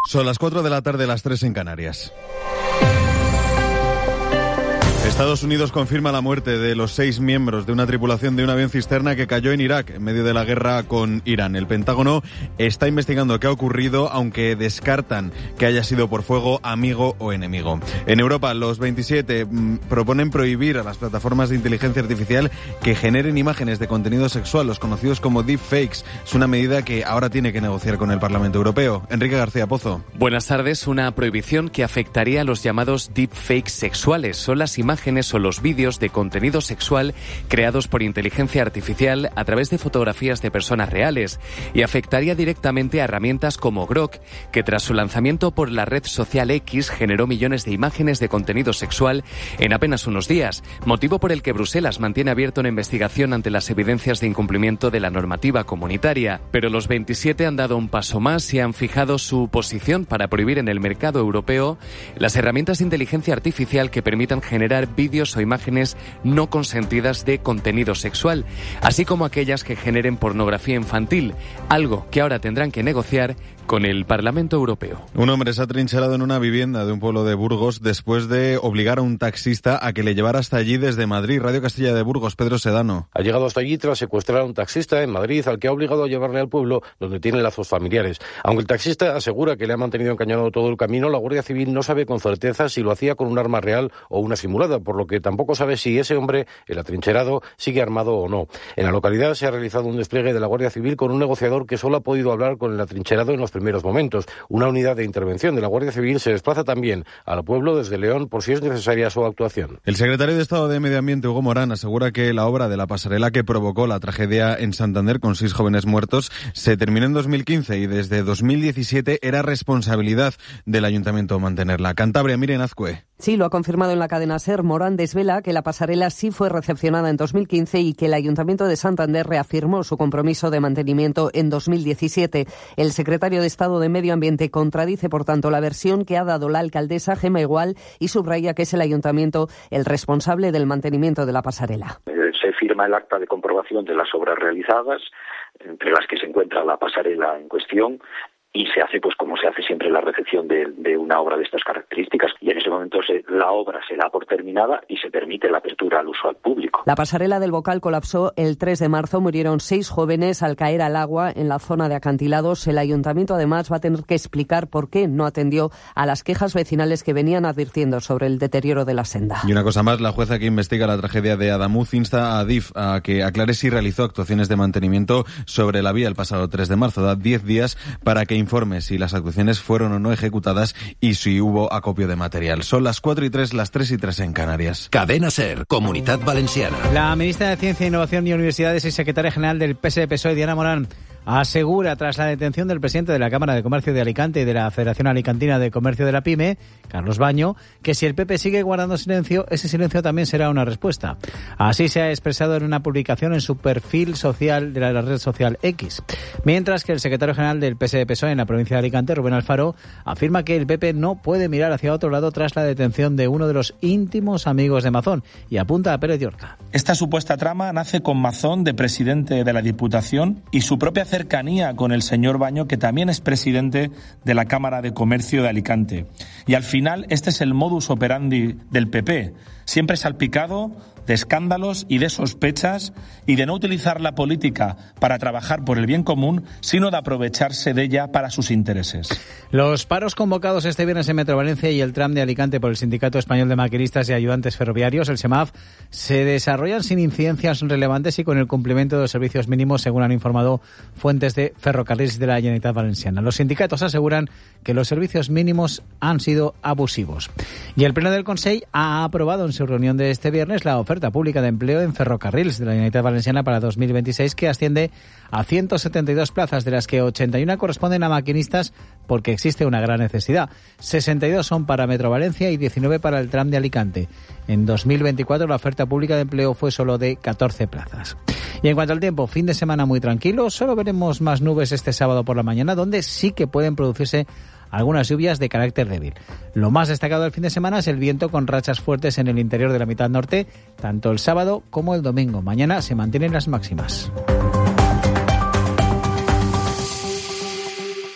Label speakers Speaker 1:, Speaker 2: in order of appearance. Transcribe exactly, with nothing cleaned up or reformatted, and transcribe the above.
Speaker 1: Son las cuatro de la tarde, las tres en Canarias. Estados Unidos confirma la muerte de los seis miembros de una tripulación de un avión cisterna que cayó en Irak en medio de la guerra con Irán. El Pentágono está investigando qué ha ocurrido, aunque descartan que haya sido por fuego, amigo o enemigo. En Europa, los veintisiete mmm, proponen prohibir a las plataformas de inteligencia artificial que generen imágenes de contenido sexual, los conocidos como deepfakes. Es una medida que ahora tiene que negociar con el Parlamento Europeo. Enrique García Pozo.
Speaker 2: Buenas tardes. Una prohibición que afectaría a los llamados deepfakes sexuales. Son las imágenes o los vídeos de contenido sexual creados por inteligencia artificial a través de fotografías de personas reales, y afectaría directamente a herramientas como Grok, que tras su lanzamiento por la red social X generó millones de imágenes de contenido sexual en apenas unos días, motivo por el que Bruselas mantiene abierta una investigación ante las evidencias de incumplimiento de la normativa comunitaria. Pero los veintisiete han dado un paso más y han fijado su posición para prohibir en el mercado europeo las herramientas de inteligencia artificial que permitan generar vídeos o imágenes no consentidas de contenido sexual, así como aquellas que generen pornografía infantil, algo que ahora tendrán que negociar con el Parlamento Europeo.
Speaker 1: Un hombre se ha trincherado en una vivienda de un pueblo de Burgos después de obligar a un taxista a que le llevara hasta allí desde Madrid. Radio Castilla de Burgos, Pedro Sedano.
Speaker 3: Ha llegado hasta allí tras secuestrar a un taxista en Madrid, al que ha obligado a llevarle al pueblo donde tiene lazos familiares. Aunque el taxista asegura que le ha mantenido encañado todo el camino, la Guardia Civil no sabe con certeza si lo hacía con un arma real o una simulada, por lo que tampoco sabe si ese hombre, el atrincherado, sigue armado o no. En la localidad se ha realizado un despliegue de la Guardia Civil con un negociador que solo ha podido hablar con el atrincherado en los primeros momentos. Una unidad de intervención de la Guardia Civil se desplaza también al pueblo desde León por si es necesaria su actuación.
Speaker 1: El secretario de Estado de Medio Ambiente, Hugo Morán, asegura que la obra de la pasarela que provocó la tragedia en Santander con seis jóvenes muertos se terminó en dos mil quince y desde dos mil diecisiete era responsabilidad del Ayuntamiento mantenerla. Cantabria, Miren Azcue.
Speaker 4: Sí, lo ha confirmado en la cadena SER. Morán desvela que la pasarela sí fue recepcionada en dos mil quince y que el Ayuntamiento de Santander reafirmó su compromiso de mantenimiento en dos mil diecisiete. El secretario de Estado de Medio Ambiente contradice, por tanto, la versión que ha dado la alcaldesa Gemma Igual y subraya que es el Ayuntamiento el responsable del mantenimiento de la pasarela.
Speaker 5: Se firma el acta de comprobación de las obras realizadas, entre las que se encuentra la pasarela en cuestión, y se hace, pues como se hace siempre, la recepción de, de una obra de estas características, y en ese momento se, la obra se da por terminada y se permite la apertura al uso al público.
Speaker 4: La pasarela del Bocal colapsó el tres de marzo, murieron seis jóvenes al caer al agua en la zona de acantilados. El Ayuntamiento además va a tener que explicar por qué no atendió a las quejas vecinales que venían advirtiendo sobre el deterioro de la senda.
Speaker 1: Y una cosa más, la jueza que investiga la tragedia de Adamuz insta a Adif a que aclare si realizó actuaciones de mantenimiento sobre la vía el pasado tres de marzo. Da diez días para que informe si las actuaciones fueron o no ejecutadas y si hubo acopio de material. Son las cuatro y tres, las tres y tres en Canarias.
Speaker 6: Cadena SER, Comunidad Valenciana.
Speaker 7: La ministra de Ciencia, Innovación y Universidades y secretaria general del P S D P S O E, Diana Morán, asegura, tras la detención del presidente de la Cámara de Comercio de Alicante y de la Federación Alicantina de Comercio de la PYME, Carlos Baño, que si el P P sigue guardando silencio, ese silencio también será una respuesta. Así se ha expresado en una publicación en su perfil social de la red social X. Mientras que el secretario general del P S D P S O E en la provincia de Alicante, Rubén Alfaro, afirma que el P P no puede mirar hacia otro lado tras la detención de uno de los íntimos amigos de Mazón, y apunta a Pérez Llorca.
Speaker 8: Esta supuesta trama nace con Mazón de presidente de la Diputación y su propia cercanía con el señor Baño, que también es presidente de la Cámara de Comercio de Alicante. Y al final este es el modus operandi del P P, siempre salpicado de escándalos y de sospechas y de no utilizar la política para trabajar por el bien común, sino de aprovecharse de ella para sus intereses.
Speaker 7: Los paros convocados este viernes en Metro Valencia y el tram de Alicante por el Sindicato Español de Maquinistas y Ayudantes Ferroviarios, el SEMAF, se desarrollan sin incidencias relevantes y con el cumplimiento de los servicios mínimos, según han informado fuentes de Ferrocarriles de la Generalitat Valenciana. Los sindicatos aseguran que los servicios mínimos han sido abusivos. Y el Pleno del Consell ha aprobado en su reunión de este viernes la oferta pública de empleo en Ferrocarriles de la Generalitat Valenciana para dos mil veintiséis, que asciende a ciento setenta y dos plazas, de las que ochenta y una corresponden a maquinistas porque existe una gran necesidad. sesenta y dos son para Metro Valencia y diecinueve para el tram de Alicante. En dos mil veinticuatro la oferta pública de empleo fue solo de catorce plazas. Y en cuanto al tiempo, fin de semana muy tranquilo. Solo veremos más nubes este sábado por la mañana, donde sí que pueden producirse algunas lluvias de carácter débil. Lo más destacado del fin de semana es el viento con rachas fuertes en el interior de la mitad norte, tanto el sábado como el domingo. Mañana se mantienen las máximas.